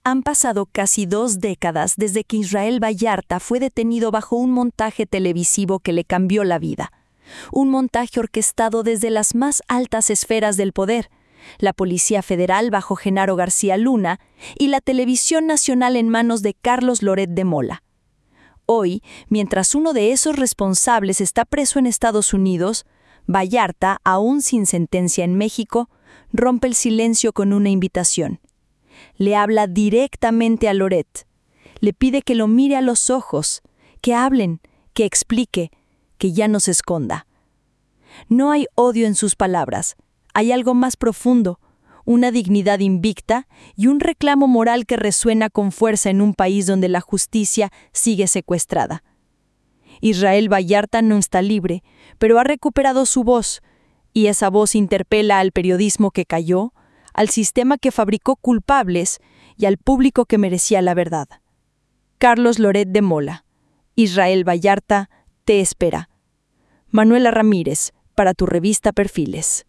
Han pasado casi 2 décadas desde que Israel Vallarta fue detenido bajo un montaje televisivo que le cambió la vida. Un montaje orquestado desde las más altas esferas del poder, la Policía Federal bajo Genaro García Luna y la Televisión Nacional en manos de Carlos Loret de Mola. Hoy, mientras uno de esos responsables está preso en Estados Unidos, Vallarta, aún sin sentencia en México, rompe el silencio con una invitación. Le habla directamente a Loret. Le pide que lo mire a los ojos, que hablen, que explique, que ya no se esconda. No hay odio en sus palabras. Hay algo más profundo, una dignidad invicta y un reclamo moral que resuena con fuerza en un país donde la justicia sigue secuestrada. Israel Vallarta no está libre, pero ha recuperado su voz, y esa voz interpela al periodismo que cayó, al sistema que fabricó culpables y al público que merecía la verdad. Carlos Loret de Mola. Israel Vallarta te espera. Manuela Ramírez, para tu revista Perfiles.